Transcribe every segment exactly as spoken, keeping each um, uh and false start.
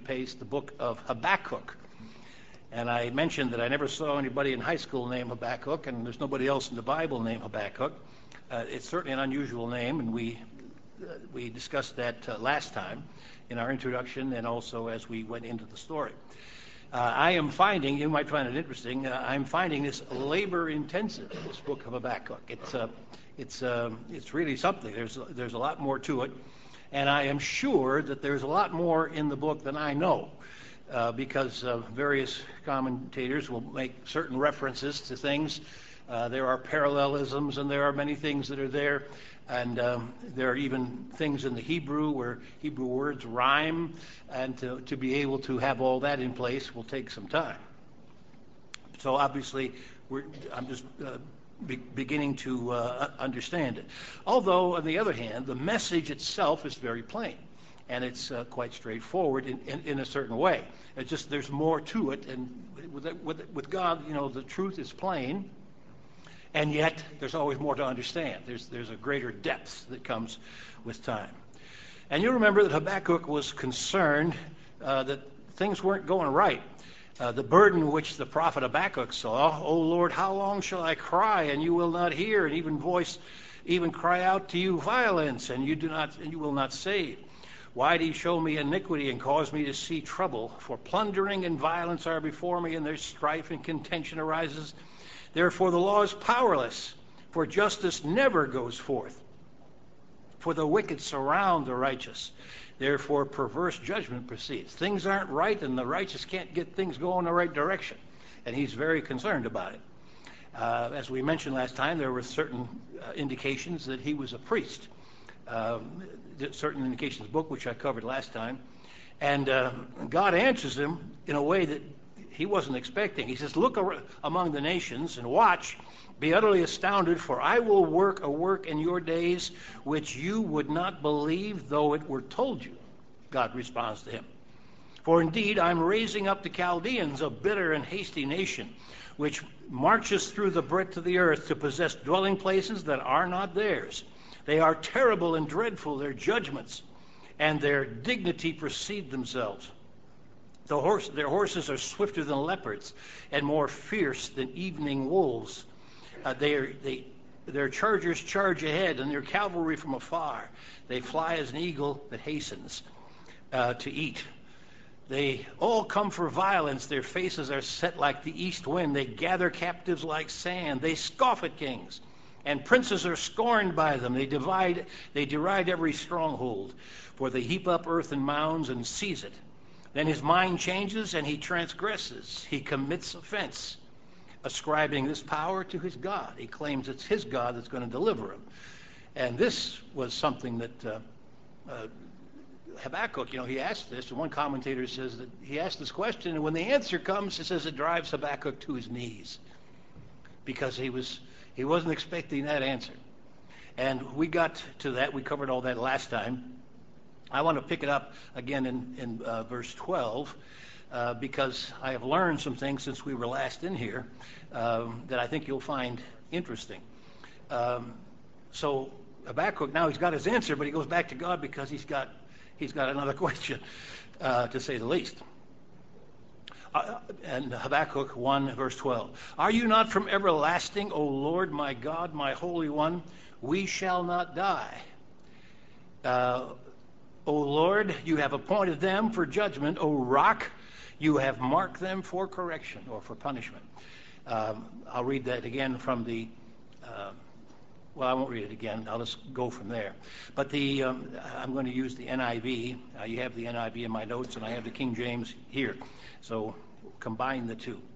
paste the book of Habakkuk. And I mentioned that I never saw anybody in high school named Habakkuk, and there's nobody else in the Bible named Habakkuk. Uh, it's certainly an unusual name, and we uh, we discussed that uh, last time in our introduction and also as we went into the story. Uh, I am finding, you might find it interesting, uh, I'm finding this labor-intensive, this book of Habakkuk. It's uh, it's um, it's really something. There's there's a lot more to it, and I am sure that there's a lot more in the book than I know. Uh, because uh, various commentators will make certain references to things. Uh, there are parallelisms, and there are many things that are there. And um, there are even things in the Hebrew where Hebrew words rhyme, and to, to be able to have all that in place will take some time. So obviously, we're, I'm just uh, be, beginning to uh, understand it. Although, on the other hand, the message itself is very plain. And it's uh, quite straightforward in, in, in a certain way. It's just there's more to it, and with, with, with God, you know, the truth is plain, and yet there's always more to understand. There's there's a greater depth that comes with time. And you remember that Habakkuk was concerned uh, that things weren't going right. Uh, the burden which the prophet Habakkuk saw, "O Lord, how long shall I cry and you will not hear, and even voice, even cry out to you violence, and you do not, and you will not save? Why do you show me iniquity and cause me to see trouble? For plundering and violence are before me, and their strife and contention arises. Therefore the law is powerless, for justice never goes forth. For the wicked surround the righteous. Therefore perverse judgment proceeds." Things aren't right, and the righteous can't get things going in the right direction. And he's very concerned about it. Uh, as we mentioned last time, there were certain uh, indications that he was a priest. Um, certain indications in the book, which I covered last time. And uh, God answers him in a way that he wasn't expecting. He says, "Look ar- among the nations and watch, be utterly astounded, for I will work a work in your days which you would not believe though it were told you." God responds to him. "For indeed I'm raising up the Chaldeans, a bitter and hasty nation, which marches through the breadth of the earth to possess dwelling places that are not theirs. They are terrible and dreadful, their judgments, and their dignity precede themselves. The horse, their horses are swifter than leopards and more fierce than evening wolves. Uh, they are, they, their chargers charge ahead, and their cavalry from afar. They fly as an eagle that hastens uh, to eat. They all come for violence. Their faces are set like the east wind. They gather captives like sand. They scoff at kings. And princes are scorned by them. They divide, they deride every stronghold, for they heap up earth and mounds and seize it. Then his mind changes and he transgresses. He commits offense, ascribing this power to his God. He claims it's his God that's going to deliver him. And this was something that uh, uh, Habakkuk, you know, he asked this, and one commentator says that he asked this question, and when the answer comes, it says it drives Habakkuk to his knees, because he was He wasn't expecting that answer. And we got to that. We covered all that last time. I want to pick it up again in, in uh, verse twelve, uh, because I have learned some things since we were last in here um, that I think you'll find interesting. Um, so Habakkuk, now he's got his answer, but he goes back to God because he's got, he's got another question, uh, to say the least. Uh, and Habakkuk one, verse twelve. "Are you not from everlasting, O Lord, my God, my Holy One? We shall not die. Uh, O Lord, you have appointed them for judgment. O Rock, you have marked them for correction," or for punishment. Um, I'll read that again from the, uh, well, I won't read it again. I'll just go from there. But the um, I'm going to use the N I V. Uh, you have the N I V in my notes, and I have the King James here. So combine the two.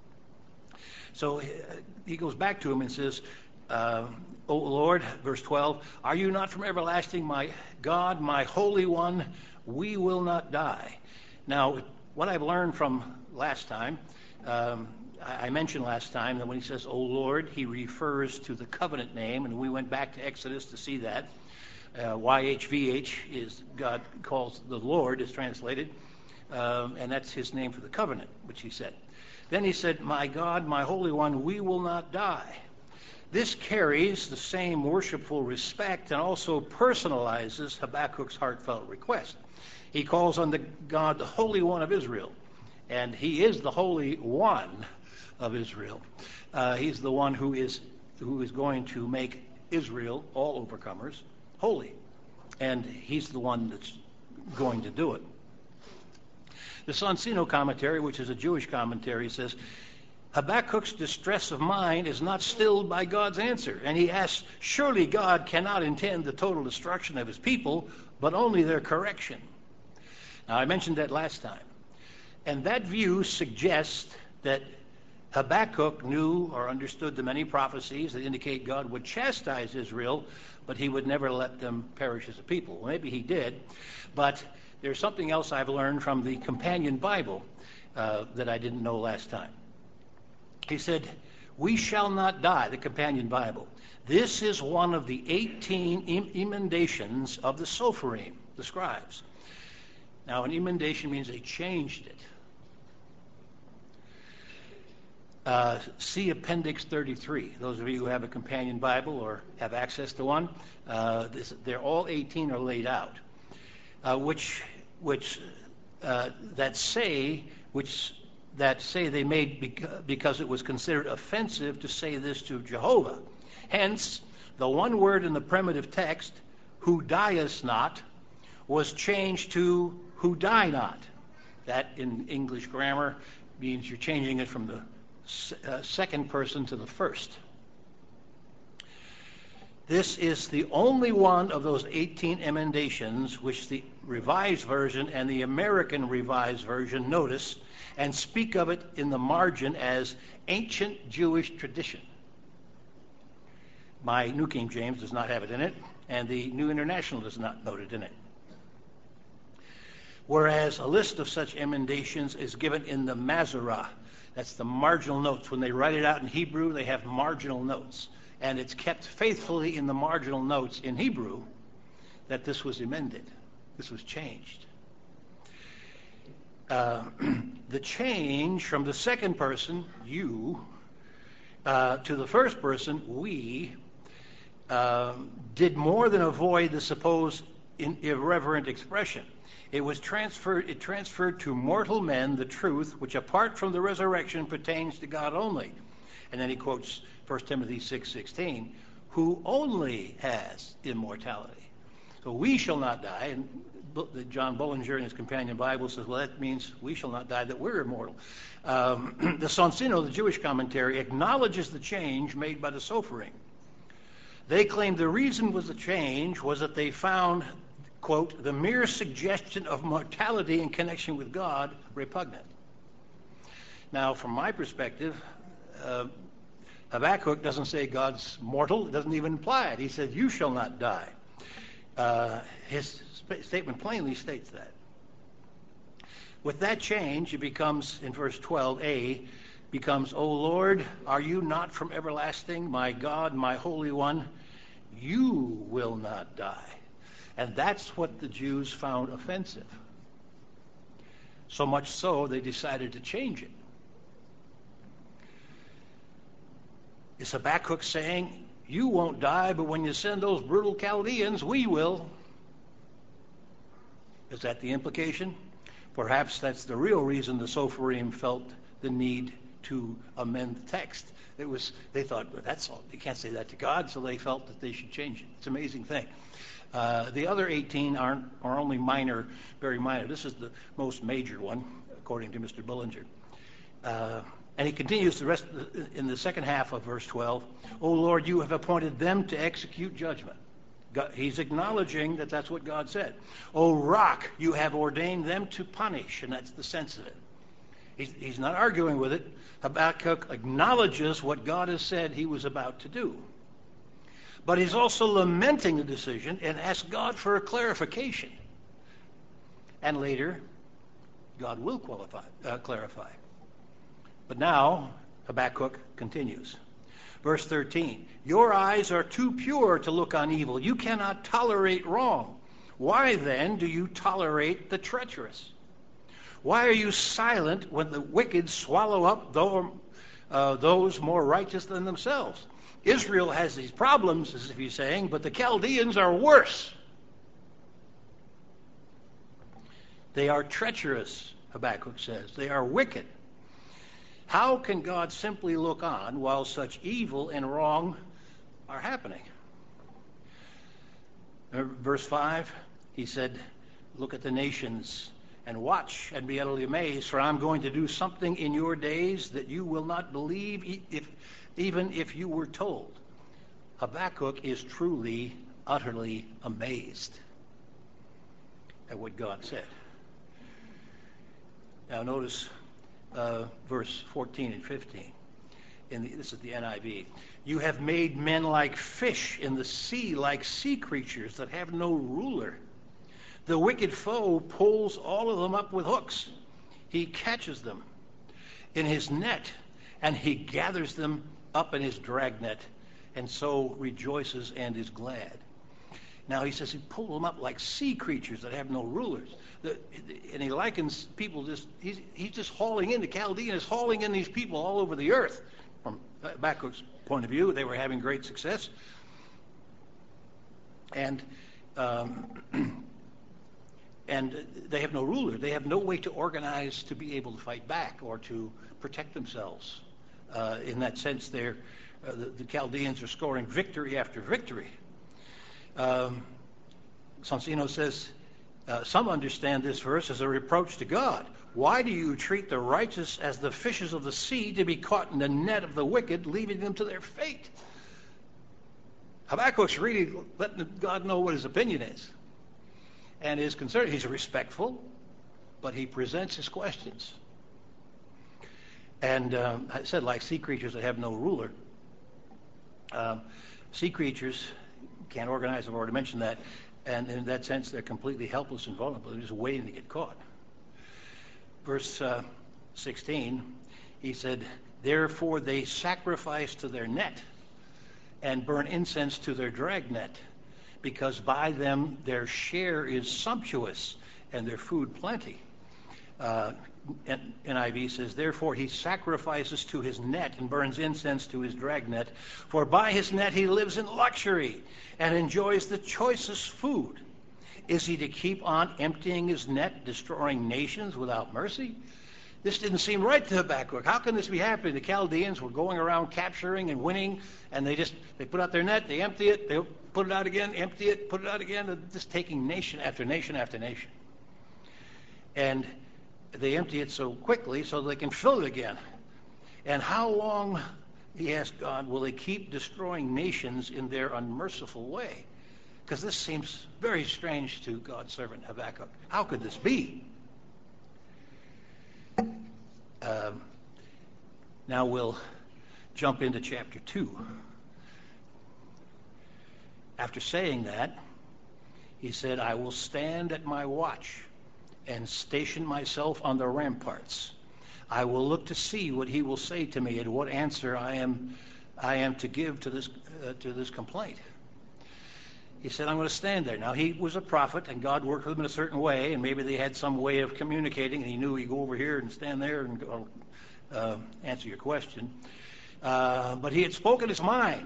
So he goes back to him and says, uh, "O Lord," verse twelve, "are you not from everlasting, my God, my Holy One? We will not die." Now, what I've learned from last time, um, I, I mentioned last time that when he says, "O Lord," he refers to the covenant name, and we went back to Exodus to see that. Uh, Y H V H is God calls the Lord, is translated. Um, and that's his name for the covenant, which he said. Then he said, "My God, my Holy One, we will not die." This carries the same worshipful respect and also personalizes Habakkuk's heartfelt request. He calls on the God, the Holy One of Israel. And he is the Holy One of Israel. Uh, he's the one who is who is going to make Israel, all overcomers, holy. And he's the one that's going to do it. The Sonsino commentary, which is a Jewish commentary, says, Habakkuk's distress of mind is not stilled by God's answer. And he asks, surely God cannot intend the total destruction of his people, but only their correction. Now, I mentioned that last time. And that view suggests that Habakkuk knew or understood the many prophecies that indicate God would chastise Israel, but he would never let them perish as a people. Well, maybe he did, but there's something else I've learned from the companion Bible uh, that I didn't know last time. He said, we shall not die, the companion Bible. This is one of the eighteen em- emendations of the Sopherim, the scribes. Now, an emendation means they changed it. Uh, see Appendix thirty-three. Those of you who have a companion Bible or have access to one, uh, this, they're all eighteen are laid out, uh, which which uh, that say which that say they made bec- because it was considered offensive to say this to Jehovah. Hence, the one word in the primitive text, "who diest not," was changed to "who die not." That in English grammar means you're changing it from the Uh, second person to the first. This is the only one of those eighteen emendations which the Revised Version and the American Revised Version notice and speak of it in the margin as ancient Jewish tradition. My New King James does not have it in it, and the New International does not note it in it. Whereas a list of such emendations is given in the Masorah. That's the marginal notes. When they write it out in Hebrew, they have marginal notes. And it's kept faithfully in the marginal notes in Hebrew that this was amended. This was changed. Uh, the change from the second person, you, uh, to the first person, we, uh, did more than avoid the supposed in- irreverent expression. It was transferred, it transferred to mortal men the truth, which apart from the resurrection pertains to God only. And then he quotes First Timothy six sixteen, who only has immortality. So we shall not die. And John Bullinger in his companion Bible says, well, that means we shall not die, that we're immortal. Um, the Sonsino, the Jewish commentary, acknowledges the change made by the Sopherim. They claim the reason was the change was that they found, quote, the mere suggestion of mortality in connection with God repugnant. Now, from my perspective, uh, Habakkuk doesn't say God's mortal. It doesn't even imply it. He says, you shall not die. Uh, his sp- statement plainly states that. With that change, it becomes, in verse twelve a, becomes, O Lord, are you not from everlasting? My God, my Holy One, you will not die. And that's what the Jews found offensive. So much so, they decided to change it. Is Habakkuk saying, you won't die, but when you send those brutal Chaldeans, we will? Is that the implication? Perhaps that's the real reason the Sopherim felt the need to amend the text. It was, they thought, well, that's all. You can't say that to God, so they felt that they should change it. It's an amazing thing. Uh, the other eighteen aren't, are only minor, very minor. This is the most major one, according to Mister Bullinger. Uh, and he continues the rest in the second half of verse twelve. O Lord, you have appointed them to execute judgment. God, he's acknowledging that that's what God said. O rock, you have ordained them to punish, and that's the sense of it. He's, he's not arguing with it. Habakkuk acknowledges what God has said he was about to do. But he's also lamenting the decision and asks God for a clarification. And later, God will qualify, uh, clarify. But now, Habakkuk continues. Verse thirteen, your eyes are too pure to look on evil. You cannot tolerate wrong. Why then do you tolerate the treacherous? Why are you silent when the wicked swallow up those more righteous than themselves? Israel has these problems, as if he's saying, but the Chaldeans are worse. They are treacherous, Habakkuk says. They are wicked. How can God simply look on while such evil and wrong are happening? Verse five, he said, look at the nations and watch and be utterly amazed, for I'm going to do something in your days that you will not believe, if, even if you were told. Habakkuk is truly, utterly amazed at what God said. Now notice uh, verse fourteen and fifteen. In the, this is the N I V. You have made men like fish in the sea, like sea creatures that have no ruler. The wicked foe pulls all of them up with hooks. He catches them in his net, and he gathers them up in his dragnet, and so rejoices and is glad. Now he says he pulled them up like sea creatures that have no rulers. The, and he likens people just, he's, he's just hauling in, the Chaldean is hauling in these people all over the earth. From Habakkuk's point of view, they were having great success. And um, and they have no ruler. They have no way to organize to be able to fight back or to protect themselves. Uh, in that sense, they're, uh, the, the Chaldeans are scoring victory after victory. Um, Sonsino says, uh, some understand this verse as a reproach to God. Why do you treat the righteous as the fishes of the sea to be caught in the net of the wicked, leaving them to their fate? Habakkuk's really letting God know what his opinion is. And his concern, he's respectful, but he presents his questions. And um, I said, like sea creatures that have no ruler. Um, sea creatures can't organize, I've already mentioned that. And in that sense, they're completely helpless and vulnerable. They're just waiting to get caught. Verse uh, sixteen, he said, therefore they sacrifice to their net and burn incense to their dragnet, because by them their share is sumptuous and their food plenty. Uh, N I V says, therefore he sacrifices to his net and burns incense to his dragnet, for by his net he lives in luxury and enjoys the choicest food. Is he to keep on emptying his net, destroying nations without mercy? This didn't seem right to Habakkuk. How can this be happening? The Chaldeans were going around capturing and winning, and they just, they put out their net, they empty it, they put it out again, empty it, put it out again, they're just taking nation after nation after nation. And they empty it so quickly so they can fill it again. And how long, he asked God, will they keep destroying nations in their unmerciful way? Because this seems very strange to God's servant Habakkuk. How could this be? Um, now we'll jump into chapter two. After saying that, he said, I will stand at my watch and station myself on the ramparts. I will look to see what he will say to me and what answer I am I am to give to this uh, to this complaint. He said, I'm going to stand there. Now, he was a prophet, and God worked with him in a certain way, and maybe they had some way of communicating, and he knew he'd go over here and stand there and go, uh, answer your question. Uh, but he had spoken his mind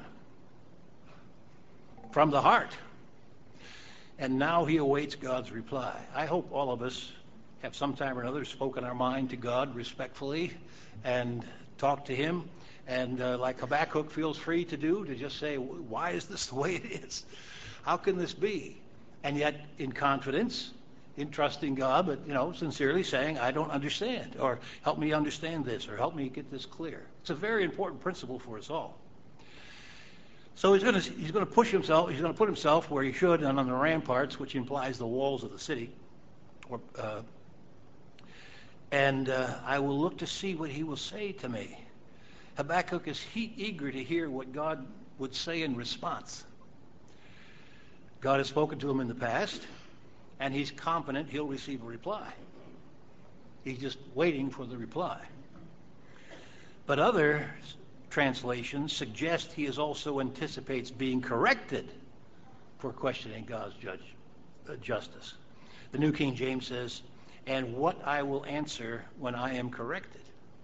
from the heart, and now he awaits God's reply. I hope all of us have sometime or another spoken our mind to God respectfully and talked to him, and uh, like Habakkuk feels free to do, to just say, why is this the way it is? How can this be? And yet, in confidence, in trusting God, but, you know, sincerely saying, I don't understand, or help me understand this, or help me get this clear. It's a very important principle for us all. So he's going to he's going to push himself, he's going to put himself where he should, and on the ramparts, which implies the walls of the city. Or, uh, and uh, I will look to see what he will say to me. Habakkuk is he, eager to hear what God would say in response. God has spoken to him in the past, and he's confident he'll receive a reply. He's just waiting for the reply. But other translations suggest he is also anticipates being corrected for questioning God's judge, uh, justice. The New King James says, and what I will answer when I am corrected.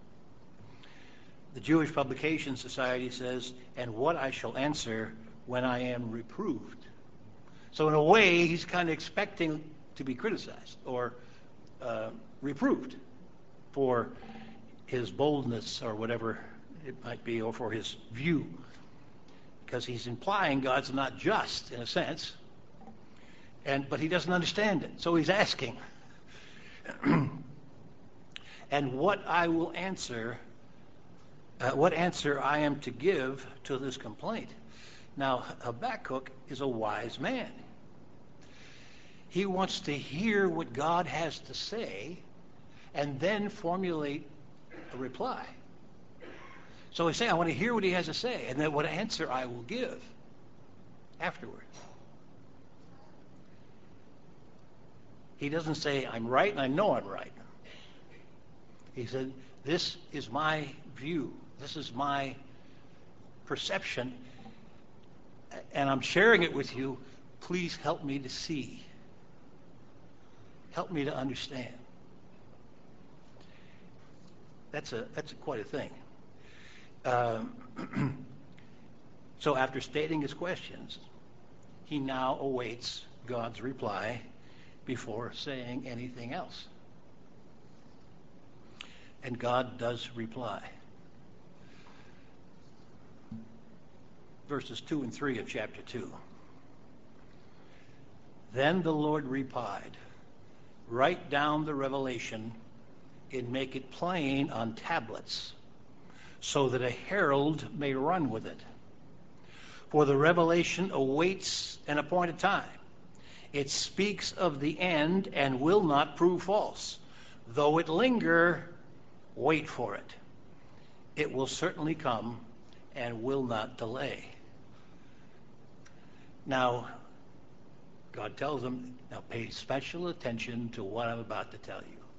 The Jewish Publication Society says, and what I shall answer when I am reproved. So in a way, he's kind of expecting to be criticized or uh, reproved for his boldness or whatever it might be, or for his view, because he's implying God's not just in a sense, and but he doesn't understand it, so he's asking. And what I will answer, uh, what answer I am to give to this complaint. Now, Habakkuk is a wise man. He wants to hear what God has to say and then formulate a reply. So he's saying, I want to hear what he has to say, and then what answer I will give afterwards. He doesn't say, I'm right and I know I'm right. He said, this is my view. This is my perception, and I'm sharing it with you. Please help me to see. Help me to understand. That's a that's a, quite a thing. Um, so after stating his questions, he now awaits God's reply before saying anything else. And God does reply. Verses two and three of chapter two. Then the Lord replied, write down the revelation and make it plain on tablets, so that a herald may run with it. For the revelation awaits an appointed time. It speaks of the end and will not prove false. Though it linger, wait for it. It will certainly come and will not delay. Now, God tells them, now pay special attention to what I'm about to tell you.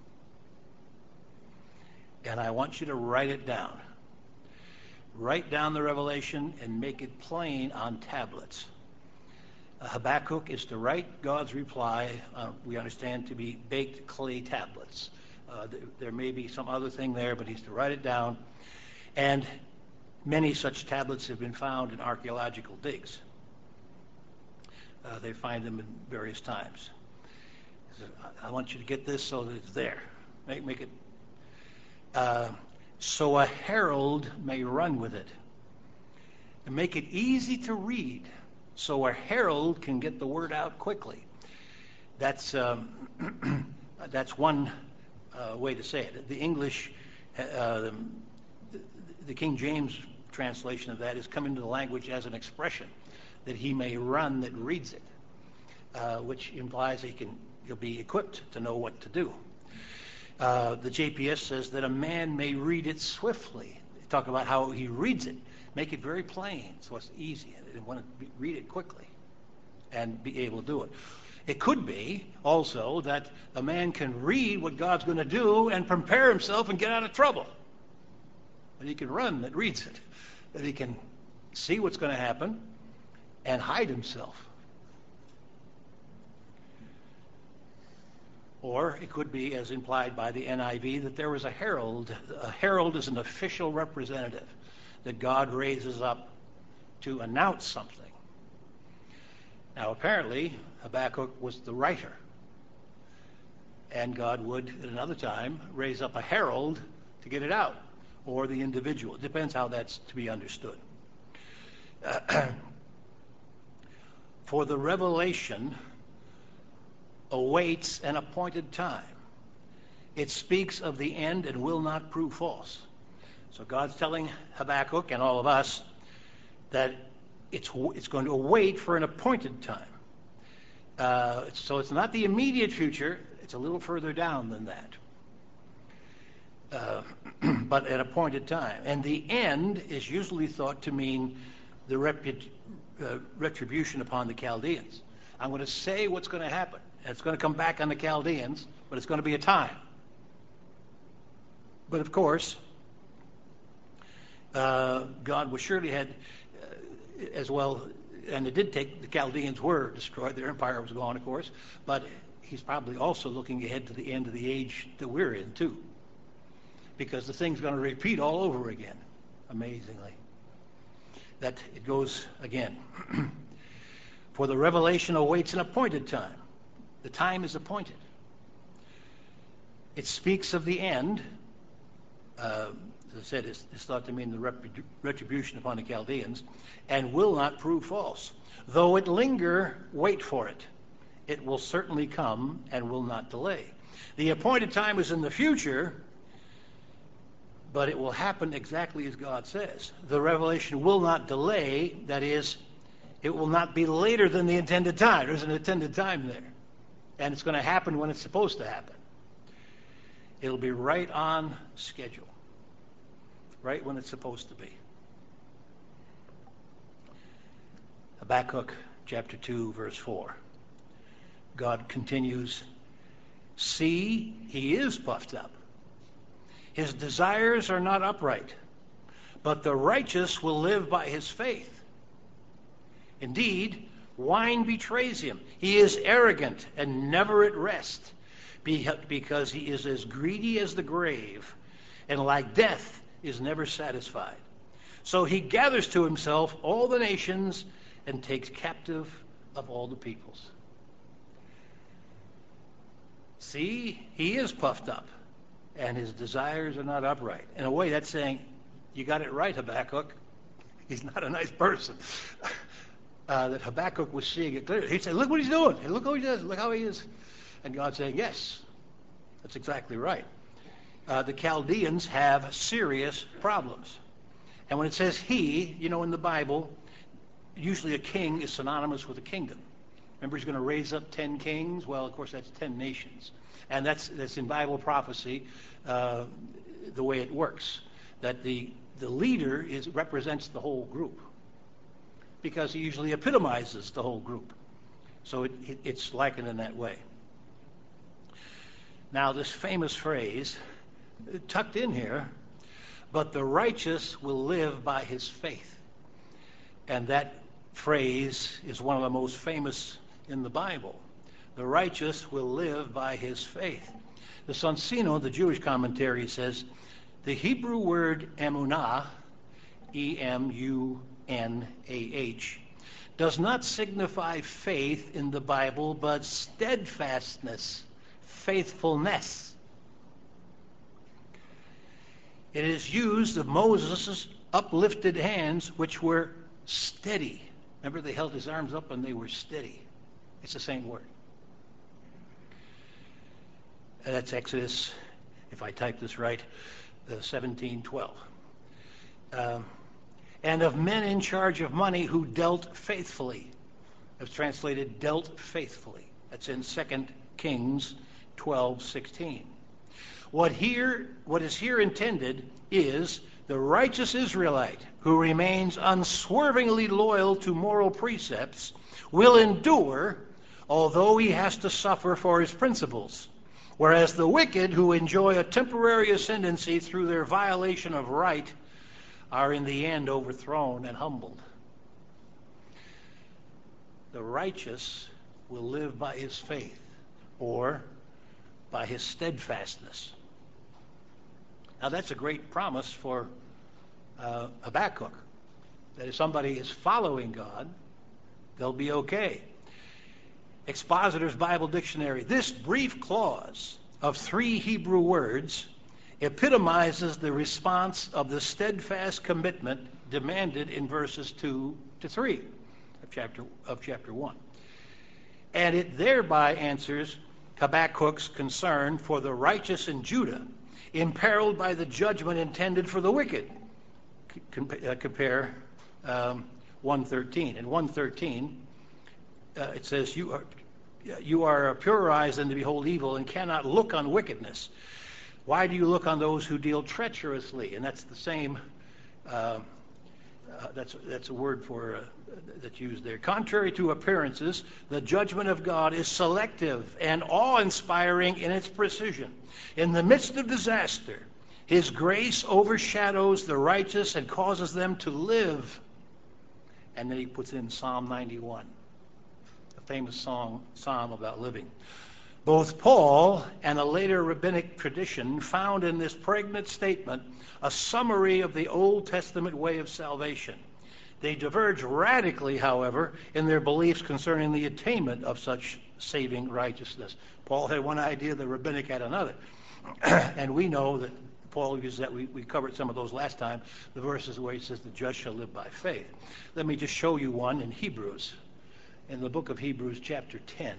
And I want you to write it down. Write down the revelation and make it plain on tablets. Uh, Habakkuk is to write God's reply, uh, we understand to be baked clay tablets. Uh, th- there may be some other thing there, but he's to write it down. And many such tablets have been found in archaeological digs. Uh, they find them in various times. So I want you to get this so that it's there. Make, make it uh, so a herald may run with it. And make it easy to read so a herald can get the word out quickly. That's, um, that's one uh, way to say it. The English, uh, the, the King James translation of that is come into the language as an expression, that he may run that reads it, uh, which implies he can, he'll be equipped to know what to do. Uh, the J P S says that a man may read it swiftly. They talk about how he reads it. Make it very plain so it's easy. They want to be, read it quickly and be able to do it. It could be also that a man can read what God's going to do and prepare himself and get out of trouble. That he can run that reads it. That he can see what's going to happen and hide himself. Or it could be, as implied by the N I V, that there was a herald. A herald is an official representative that God raises up to announce something. Now, apparently, Habakkuk was the writer. And God would, at another time, raise up a herald to get it out, or the individual. It depends how that's to be understood. Uh, For the revelation awaits an appointed time. It speaks of the end and will not prove false. So God's telling Habakkuk and all of us that it's, it's going to await for an appointed time. Uh, so it's not the immediate future. It's a little further down than that. Uh, but an appointed time. And the end is usually thought to mean the repu- uh, retribution upon the Chaldeans. I'm going to say what's going to happen. It's going to come back on the Chaldeans, but it's going to be a time. But of course, uh, God was surely had uh, as well, and it did take, the Chaldeans were destroyed, their empire was gone, of course, but he's probably also looking ahead to the end of the age that we're in, too. Because the thing's going to repeat all over again, amazingly. That it goes again. For the revelation awaits an appointed time. The time is appointed. It speaks of the end. Uh, as I said, it's, it's thought to mean the rep- retribution upon the Chaldeans, and will not prove false. Though it linger, wait for it. It will certainly come and will not delay. The appointed time is in the future, but it will happen exactly as God says. The revelation will not delay, that is, it will not be later than the intended time. There's an intended time there. And it's going to happen when it's supposed to happen. It'll be right on schedule. Right when it's supposed to be. Habakkuk chapter two, verse four. God continues, "See, he is puffed up. His desires are not upright, but the righteous will live by his faith. Indeed, wine betrays him. He is arrogant and never at rest, because he is as greedy as the grave, and like death is never satisfied. So he gathers to himself all the nations and takes captive of all the peoples." See, he is puffed up, and his desires are not upright. In a way, that's saying, you got it right, Habakkuk. He's not a nice person. Uh, that Habakkuk was seeing it clearly. He'd say, look what he's doing. Hey, look how he does. Look how he is. And God's saying, yes, that's exactly right. Uh, the Chaldeans have serious problems. And when it says he, you know, in the Bible, usually a king is synonymous with a kingdom. Remember, he's going to raise up ten kings. Well, of course, that's ten nations. And that's, that's in Bible prophecy, uh, the way it works. That the, the leader is, represents the whole group, because he usually epitomizes the whole group. So it, it, it's likened in that way. Now, this famous phrase, tucked in here, "But the righteous will live by his faith." And that phrase is one of the most famous in the Bible. The righteous will live by his faith. The Sonsino, the Jewish commentary, says, the Hebrew word emunah, E M U N A H, does not signify faith in the Bible, but steadfastness, faithfulness. It is used of Moses' uplifted hands, which were steady. Remember, they held his arms up and they were steady. It's the same word. And that's Exodus, if I type this right, uh, seventeen twelve. Um, and of men in charge of money who dealt faithfully. It's translated dealt faithfully. That's in Second Kings twelve sixteen. What here, what is here intended is the righteous Israelite who remains unswervingly loyal to moral precepts will endure, although he has to suffer for his principles. Whereas the wicked who enjoy a temporary ascendancy through their violation of right are in the end overthrown and humbled. The righteous will live by his faith, or by his steadfastness. Now that's a great promise for uh, Habakkuk, that if somebody is following God, they'll be okay. Expositor's Bible Dictionary. This brief clause of three Hebrew words epitomizes the response of the steadfast commitment demanded in verses two to three of chapter, of chapter one. And it thereby answers Habakkuk's concern for the righteous in Judah, imperiled by the judgment intended for the wicked. Com- uh, compare um, one thirteen. In one thirteen, uh, it says, you are, you are purer eyes than to behold evil and cannot look on wickedness. Why do you look on those who deal treacherously? And that's the same, uh, uh, that's, that's a word for uh, that's used there. Contrary to appearances, the judgment of God is selective and awe-inspiring in its precision. In the midst of disaster, his grace overshadows the righteous and causes them to live. And then he puts in Psalm ninety-one, a famous song, psalm about living. Both Paul and a later rabbinic tradition found in this pregnant statement a summary of the Old Testament way of salvation. They diverge radically, however, in their beliefs concerning the attainment of such saving righteousness. Paul had one idea, the rabbinic had another. And we know that Paul uses that. We, we covered some of those last time, the verses where he says the just shall live by faith. Let me just show you one in Hebrews, in the book of Hebrews chapter ten.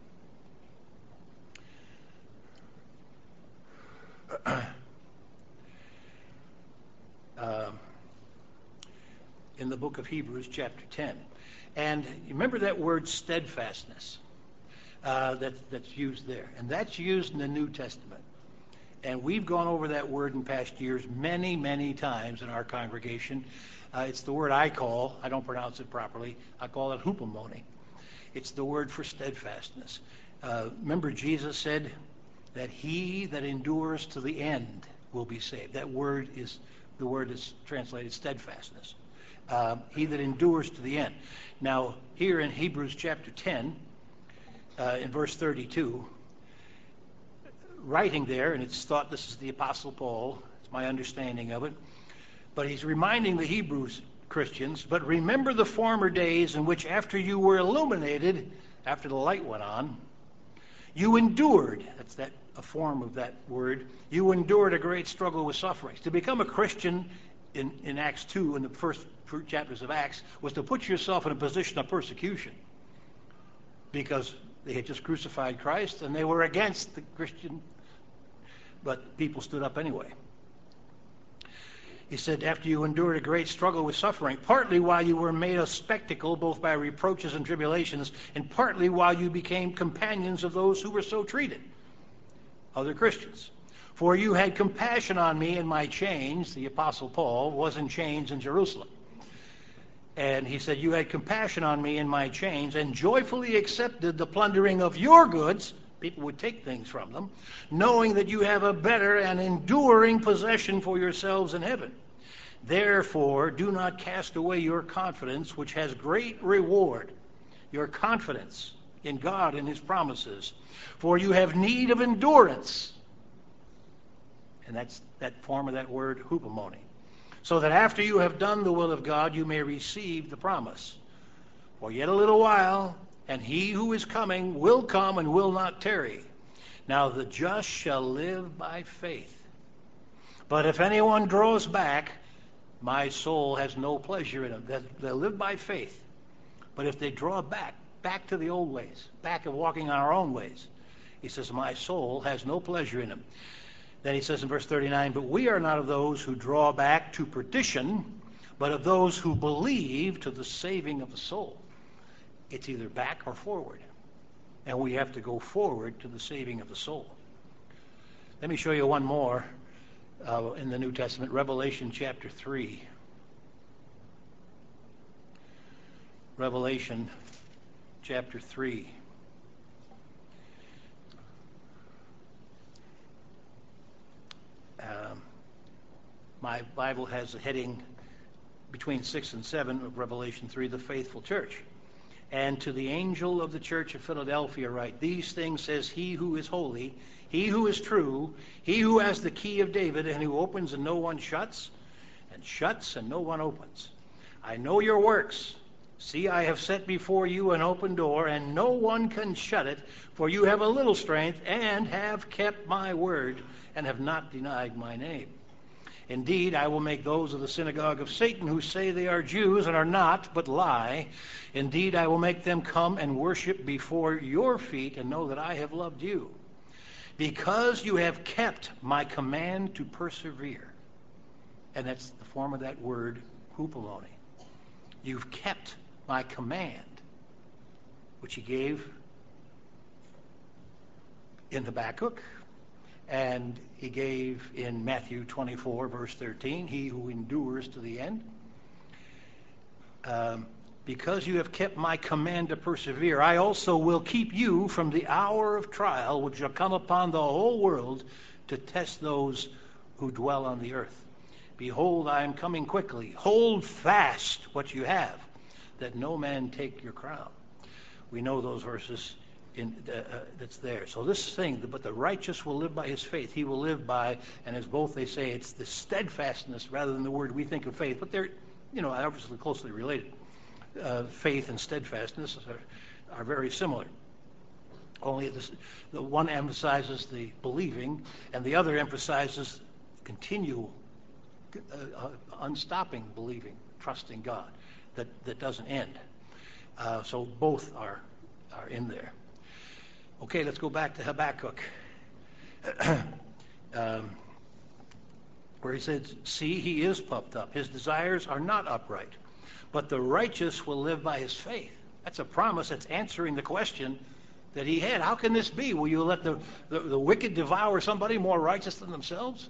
Uh, in the book of Hebrews chapter ten. And you remember that word steadfastness uh, that, that's used there. And that's used in the New Testament. And we've gone over that word in past years many, many times in our congregation. Uh, it's the word I call, I don't pronounce it properly, I call it hupomone. It's the word for steadfastness. Uh, remember Jesus said that he that endures to the end will be saved. That word is, the word is translated steadfastness. Uh, he that endures to the end. Now, here in Hebrews chapter ten, uh, in verse thirty-two, writing there, and it's thought this is the Apostle Paul, it's my understanding of it, but he's reminding the Hebrews Christians, but remember the former days in which after you were illuminated, after the light went on, you endured, that's that a form of that word, you endured a great struggle with sufferings. To become a Christian in, in Acts two, in the first chapters of Acts, was to put yourself in a position of persecution because they had just crucified Christ and they were against the Christian, but people stood up anyway. He said, after you endured a great struggle with suffering, partly while you were made a spectacle both by reproaches and tribulations, and partly while you became companions of those who were so treated, other Christians. For you had compassion on me in my chains. The Apostle Paul was in chains in Jerusalem. And he said, you had compassion on me in my chains and joyfully accepted the plundering of your goods. People would take things from them, knowing that you have a better and enduring possession for yourselves in heaven. Therefore, do not cast away your confidence, which has great reward, your confidence in God and his promises. For you have need of endurance. And that's that form of that word, hupomone. So that after you have done the will of God, you may receive the promise. For yet a little while, and he who is coming will come and will not tarry. Now the just shall live by faith. But if anyone draws back, my soul has no pleasure in him. They'll live by faith. But if they draw back, back to the old ways, back of walking on our own ways, he says, my soul has no pleasure in him. Then he says in verse thirty-nine, but we are not of those who draw back to perdition, but of those who believe to the saving of the soul. It's either back or forward. And we have to go forward to the saving of the soul. Let me show you one more uh, in the New Testament, Revelation chapter three. Revelation chapter three. Um, my Bible has a heading between six and seven of Revelation three, the faithful church. And to the angel of the church of Philadelphia write, these things says he who is holy, he who is true, he who has the key of David, and who opens and no one shuts, and shuts and no one opens. I know your works. See, I have set before you an open door, and no one can shut it, for you have a little strength, and have kept my word, and have not denied my name. Indeed, I will make those of the synagogue of Satan who say they are Jews and are not, but lie. Indeed, I will make them come and worship before your feet and know that I have loved you. Because you have kept my command to persevere. And that's the form of that word, hupomone. You've kept my command, which he gave in Habakkuk. And he gave in Matthew twenty-four, verse thirteen, he who endures to the end. Um, because you have kept my command to persevere, I also will keep you from the hour of trial which shall come upon the whole world to test those who dwell on the earth. Behold, I am coming quickly. Hold fast what you have, that no man take your crown. We know those verses. In, uh, uh, that's there. So this thing, but the righteous will live by his faith. He will live by, and as both they say, it's the steadfastness rather than the word we think of faith, but they're, you know, obviously closely related. Uh, faith and steadfastness are, are very similar. Only this, the one emphasizes the believing, and the other emphasizes continual, uh, uh, unstopping believing, trusting God that, that doesn't end. Uh, so both are are in there. Okay, let's go back to Habakkuk, um, where he says, "See, he is puffed up. His desires are not upright, but the righteous will live by his faith." That's a promise that's answering the question that he had. How can this be? Will you let the, the, the wicked devour somebody more righteous than themselves?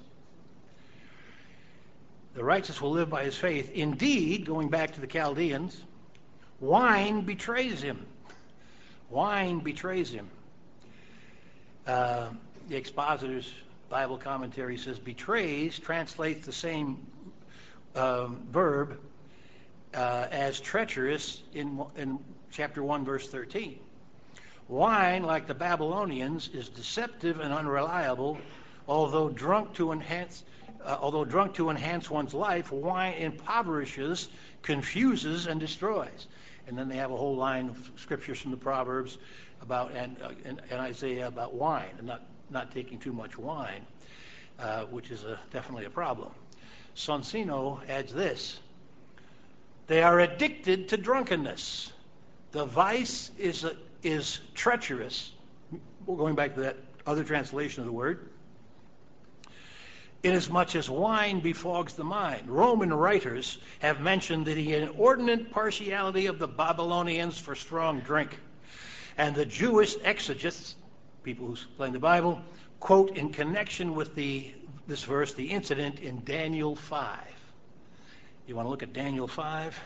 The righteous will live by his faith. Indeed, going back to the Chaldeans, wine betrays him. Wine betrays him. Uh, the Expositor's Bible commentary says betrays translates the same um, verb uh, as treacherous in, in chapter one, verse thirteen. Wine, like the Babylonians, is deceptive and unreliable. Although drunk to enhance, uh, although drunk to enhance one's life, wine impoverishes, confuses, and destroys. And then they have a whole line of scriptures from the Proverbs about and, uh, and, and Isaiah about wine and not not taking too much wine, uh, which is a, definitely a problem. Sonsino adds this: they are addicted to drunkenness. The vice is a, is treacherous. We're going back to that other translation of the word. Inasmuch as wine befogs the mind. Roman writers have mentioned the inordinate partiality of the Babylonians for strong drink. And the Jewish exegetes, people who explain the Bible, quote in connection with the this verse the incident in Daniel five. You want to look at Daniel five?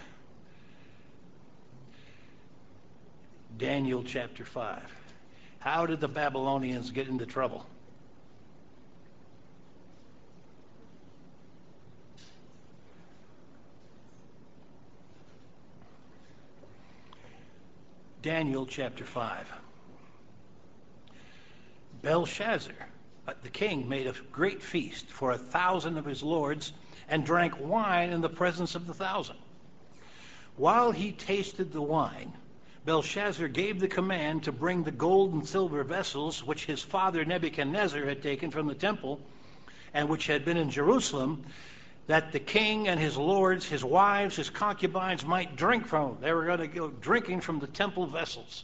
Daniel chapter five. How did the Babylonians get into trouble? Daniel chapter five. Belshazzar, the king, made a great feast for a thousand of his lords and drank wine in the presence of the thousand. While he tasted the wine, Belshazzar gave the command to bring the gold and silver vessels which his father Nebuchadnezzar had taken from the temple and which had been in Jerusalem, that the king and his lords, his wives, his concubines might drink from them. They were going to go drinking from the temple vessels.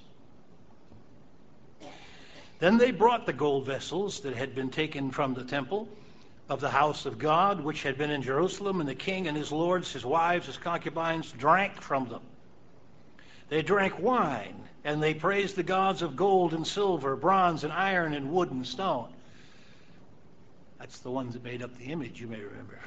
Then they brought the gold vessels that had been taken from the temple of the house of God, which had been in Jerusalem, and the king and his lords, his wives, his concubines, drank from them. They drank wine, and they praised the gods of gold and silver, bronze and iron and wood and stone. That's the ones that made up the image, you may remember.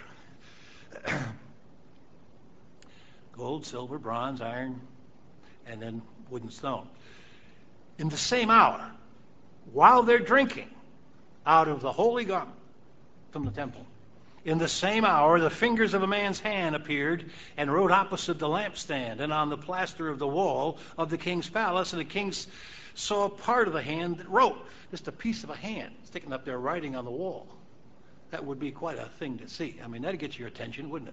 Gold, silver, bronze, iron, and then wood and stone. In the same hour, while they're drinking out of the holy garment from the temple, in the same hour the fingers of a man's hand appeared and wrote opposite the lampstand and on the plaster of the wall of the king's palace, and the king saw a part of the hand that wrote, just a piece of a hand sticking up there writing on the wall. That would be quite a thing to see. I mean, that'd get your attention, wouldn't it?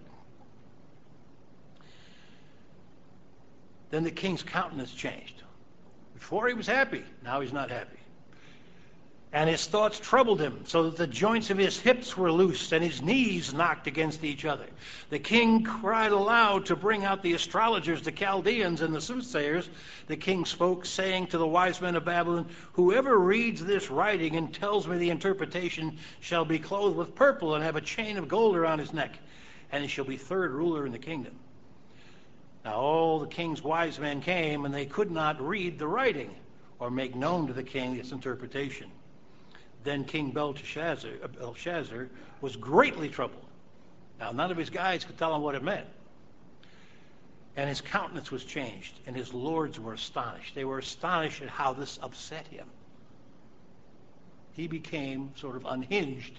Then the king's countenance changed. Before he was happy, now he's not happy. And his thoughts troubled him, so that the joints of his hips were loosed and his knees knocked against each other. The king cried aloud to bring out the astrologers, the Chaldeans, and the soothsayers. The king spoke, saying to the wise men of Babylon, "Whoever reads this writing and tells me the interpretation shall be clothed with purple and have a chain of gold around his neck, and he shall be third ruler in the kingdom." Now all the king's wise men came, and they could not read the writing or make known to the king its interpretation. Then King Belshazzar, Belshazzar was greatly troubled. Now, none of his guys could tell him what it meant. And his countenance was changed, and his lords were astonished. They were astonished at how this upset him. He became sort of unhinged.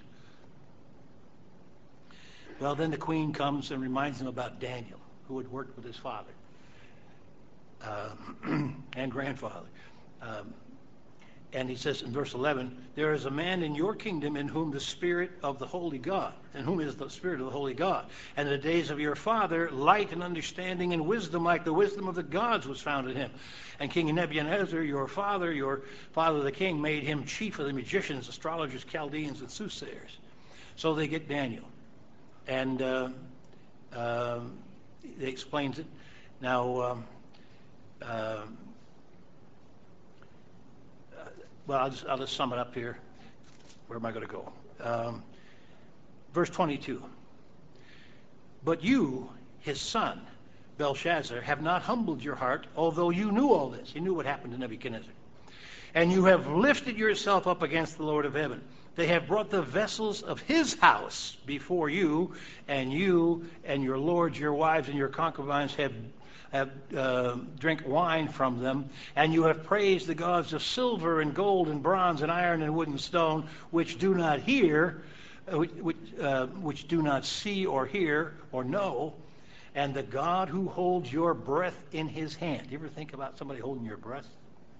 Well, then the queen comes and reminds him about Daniel, who had worked with his father um, and grandfather. Um, And he says in verse eleven, there is a man in your kingdom in whom the Spirit of the Holy God, in whom is the Spirit of the Holy God. And in the days of your father, light and understanding and wisdom like the wisdom of the gods was found in him. And King Nebuchadnezzar, your father, your father the king, made him chief of the magicians, astrologers, Chaldeans, and soothsayers. So they get Daniel. And uh, uh, he explains it. Now, um, uh, well, I'll just, I'll just sum it up here. Where am I going to go? Um, verse twenty-two. But you, his son, Belshazzar, have not humbled your heart, although you knew all this. You knew what happened to Nebuchadnezzar. And you have lifted yourself up against the Lord of heaven. They have brought the vessels of his house before you, and you and your lords, your wives, and your concubines have have uh, drink wine from them, and you have praised the gods of silver and gold and bronze and iron and wood and stone, which do not hear, uh, which, uh, which do not see or hear or know, and the God who holds your breath in his hand. You ever think about somebody holding your breath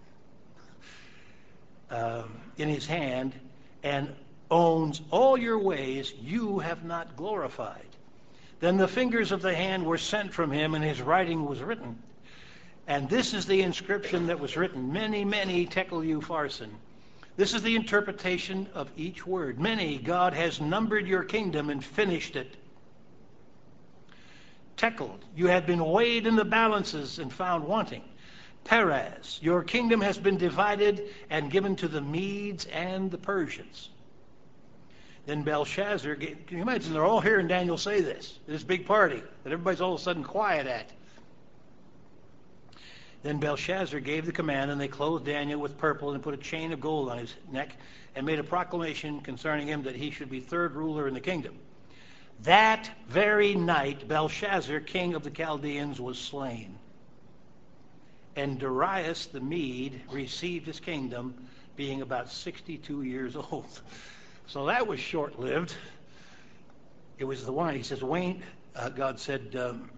um, in his hand, and owns all your ways, you have not glorified. Then the fingers of the hand were sent from him, and his writing was written. And this is the inscription that was written, Many, many tekel upharsin. This is the interpretation of each word. Many, God has numbered your kingdom and finished it. Tekel, you had been weighed in the balances and found wanting. Peraz, your kingdom has been divided and given to the Medes and the Persians. Then Belshazzar, can you imagine, they're all hearing Daniel say this, this big party that everybody's all of a sudden quiet at. Then Belshazzar gave the command, and they clothed Daniel with purple and put a chain of gold on his neck and made a proclamation concerning him that he should be third ruler in the kingdom. That very night, Belshazzar, king of the Chaldeans, was slain. And Darius the Mede received his kingdom, being about sixty-two years old. So that was short-lived. It was the wine. He says, Wayne, uh, God said, um,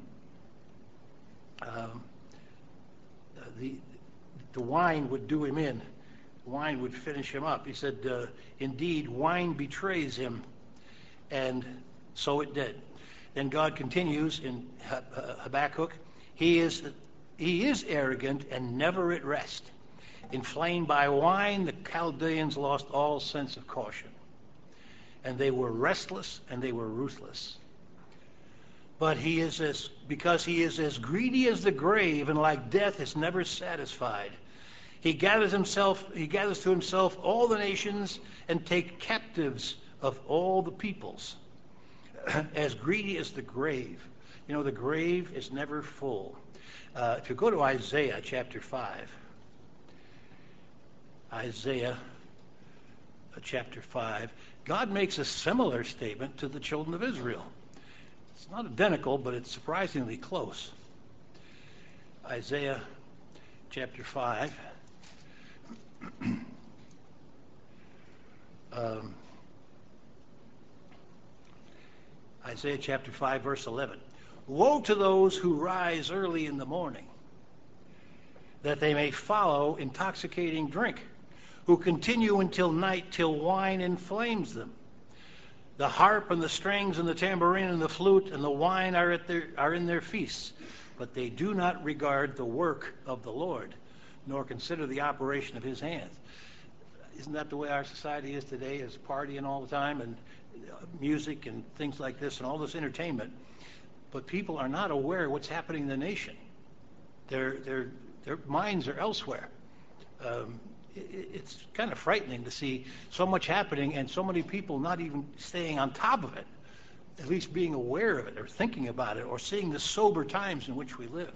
um, the, the wine would do him in. Wine would finish him up. He said, uh, indeed, wine betrays him. And so it did. Then God continues in Habakkuk, he is, he is arrogant and never at rest. Inflamed by wine, the Chaldeans lost all sense of caution. And they were restless and they were ruthless. But he is as, because he is as greedy as the grave, and like death is never satisfied. He gathers himself, he gathers to himself all the nations and takes captives of all the peoples. As greedy as the grave. You know, the grave is never full. Uh, if you go to Isaiah chapter five, Isaiah uh, chapter five, God makes a similar statement to the children of Israel. It's not identical, but it's surprisingly close. Isaiah chapter five. um, Isaiah chapter five, verse eleven. Woe to those who rise early in the morning, that they may follow intoxicating drink, who continue until night, till wine inflames them. The harp and the strings and the tambourine and the flute and the wine are at their are in their feasts, but they do not regard the work of the Lord, nor consider the operation of his hands. Isn't that the way our society is today, is partying all the time and music and things like this and all this entertainment? But people are not aware of what's happening in the nation. Their, their, their minds are elsewhere. Um, it, it's kind of frightening to see so much happening and so many people not even staying on top of it, at least being aware of it or thinking about it or seeing the sober times in which we live.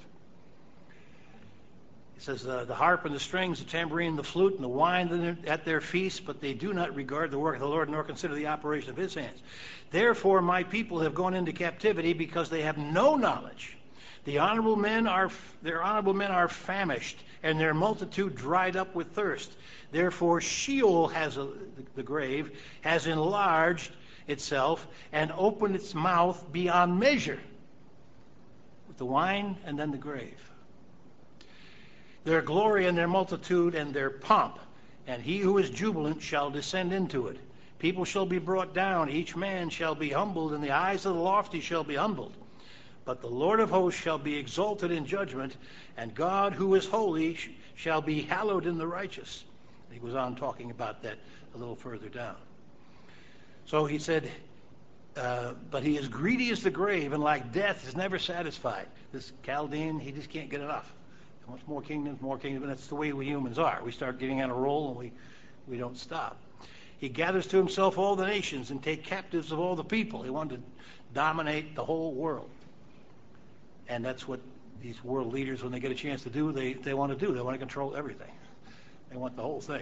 It says, uh, the harp and the strings, the tambourine, the flute, and the wine at their feasts, but they do not regard the work of the Lord, nor consider the operation of his hands. Therefore my people have gone into captivity, because they have no knowledge. The honorable men are, their honorable men are famished, and their multitude dried up with thirst. Therefore Sheol has a, the grave, has enlarged itself, and opened its mouth beyond measure, with the wine and then the grave. Their glory and their multitude and their pomp and he who is jubilant shall descend into it. People shall be brought down, each man shall be humbled, and the eyes of the lofty shall be humbled. But the Lord of hosts shall be exalted in judgment, and God who is holy sh- shall be hallowed in the righteous. He goes on talking about that a little further down. So he said, uh, but he is greedy as the grave, and like death is never satisfied. This Chaldean, he just can't get enough. He wants more kingdoms, more kingdoms, and that's the way we humans are. We start getting on a roll, and we, we don't stop. He gathers to himself all the nations and take captives of all the people. He wanted to dominate the whole world. And that's what these world leaders, when they get a chance to do, they, they want to do. They want to control everything. They want the whole thing.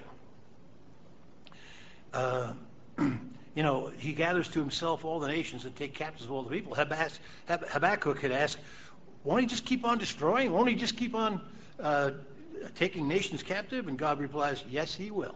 Uh, you know, he gathers to himself all the nations and take captives of all the people. Habakkuk, Habakkuk had asked, won't he just keep on destroying? Won't he just keep on uh, taking nations captive? And God replies, yes, he will.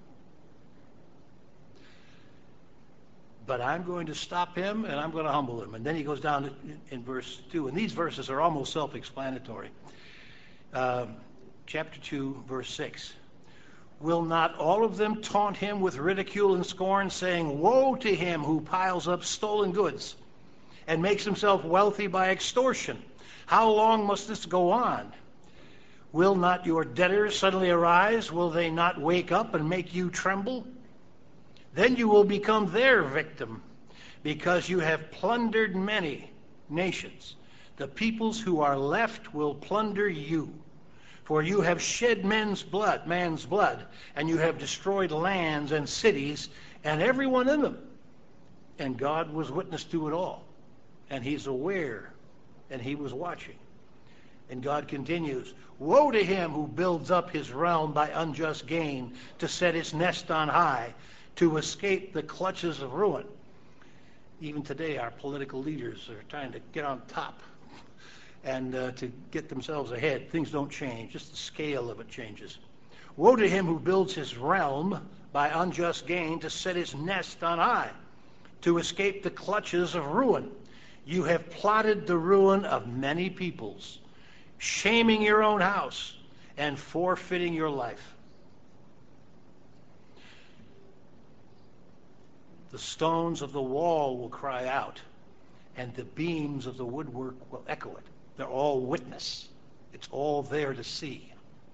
But I'm going to stop him, and I'm going to humble him. And then he goes down to, in verse two. And these verses are almost self-explanatory. Um, chapter two, verse six. Will not all of them taunt him with ridicule and scorn, saying, woe to him who piles up stolen goods and makes himself wealthy by extortion? How long must this go on? Will not your debtors suddenly arise? Will they not wake up and make you tremble? Then you will become their victim, because you have plundered many nations. The peoples who are left will plunder you. For you have shed men's blood, man's blood, and you have destroyed lands and cities, and everyone in them. And God was witness to it all. And he's aware, and he was watching. And God continues, woe to him who builds up his realm by unjust gain, to set its nest on high, to escape the clutches of ruin. Even today, our political leaders are trying to get on top and uh, to get themselves ahead. Things don't change, just the scale of it changes. Woe to him who builds his realm by unjust gain, to set his nest on high, to escape the clutches of ruin. You have plotted the ruin of many peoples, shaming your own house and forfeiting your life. The stones of the wall will cry out, and the beams of the woodwork will echo it. They're all witness. It's all there to see.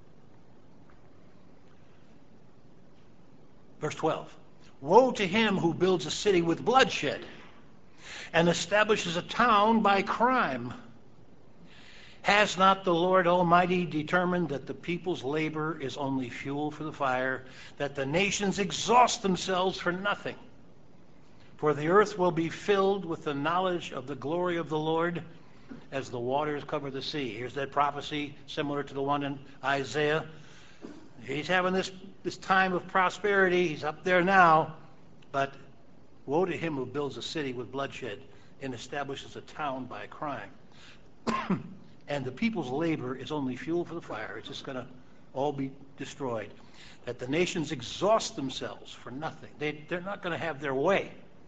Verse twelve. Woe to him who builds a city with bloodshed and establishes a town by crime. Has not the Lord Almighty determined that the people's labor is only fuel for the fire, that the nations exhaust themselves for nothing? For the earth will be filled with the knowledge of the glory of the Lord as the waters cover the sea. Here's that prophecy similar to the one in Isaiah. He's having this, this time of prosperity. He's up there now. But woe to him who builds a city with bloodshed and establishes a town by crime. And the people's labor is only fuel for the fire. It's just going to all be destroyed. That the nations exhaust themselves for nothing. They, they're not going to have their way.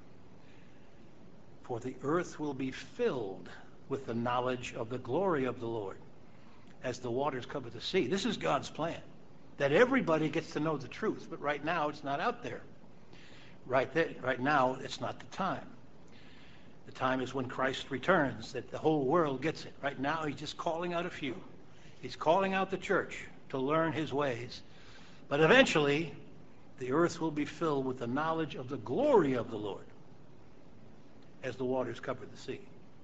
For the earth will be filled with the knowledge of the glory of the Lord as the waters cover the sea. This is God's plan, that everybody gets to know the truth. But right now, it's not out there. Right, there, right now, it's not the time. The time is when Christ returns, that the whole world gets it. Right now, he's just calling out a few. He's calling out the church to learn his ways. But eventually, the earth will be filled with the knowledge of the glory of the Lord as the waters cover the sea.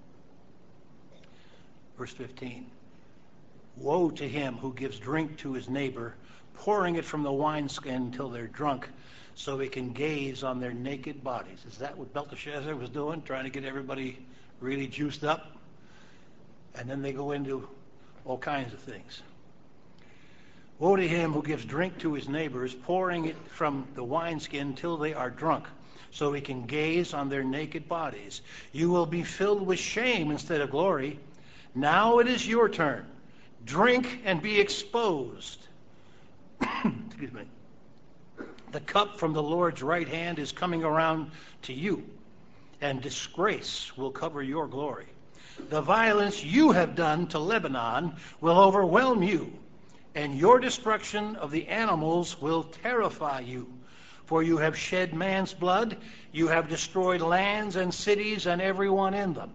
Verse fifteen. Woe to him who gives drink to his neighbor, pouring it from the wineskin until they're drunk, so he can gaze on their naked bodies. Is that what Belteshazzar was doing, trying to get everybody really juiced up? And then they go into all kinds of things. Woe to him who gives drink to his neighbors, pouring it from the wineskin till they are drunk, so he can gaze on their naked bodies. You will be filled with shame instead of glory. Now it is your turn. Drink and be exposed. Excuse me. The cup from the Lord's right hand is coming around to you, and disgrace will cover your glory. The violence you have done to Lebanon will overwhelm you. and your destruction of the animals will terrify you. For you have shed man's blood, you have destroyed lands and cities and everyone in them.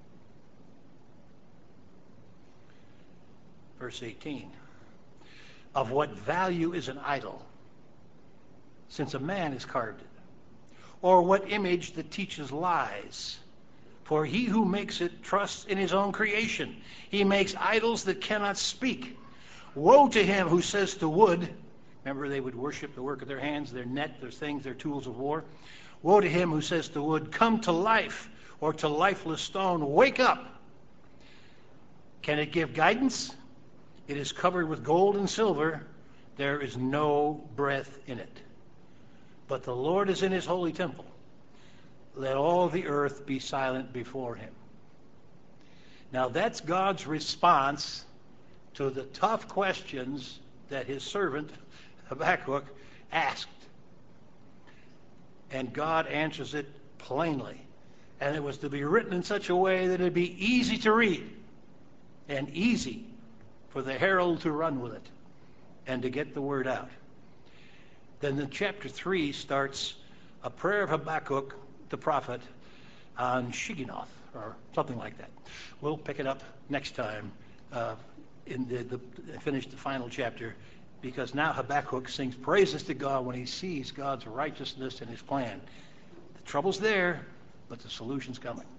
Verse eighteen. Of what value is an idol, since a man has carved it? Or what image that teaches lies? For he who makes it trusts in his own creation. He makes idols that cannot speak. Woe to him who says to wood, remember they would worship the work of their hands, their net, their things, their tools of war. Woe to him who says to wood, come to life, or to lifeless stone, wake up. Can it give guidance? It is covered with gold and silver. There is no breath in it. But the Lord is in his holy temple. Let all the earth be silent before him. Now that's God's response to the tough questions that his servant Habakkuk asked. And God answers it plainly. And it was to be written in such a way that it'd be easy to read and easy for the herald to run with it and to get the word out. Then in chapter three starts a prayer of Habakkuk, the prophet, on Shigionoth, or something like that. We'll pick it up next time uh, in the, the finish the final chapter, because now Habakkuk sings praises to God when he sees God's righteousness and his plan. The trouble's there, but the solution's coming.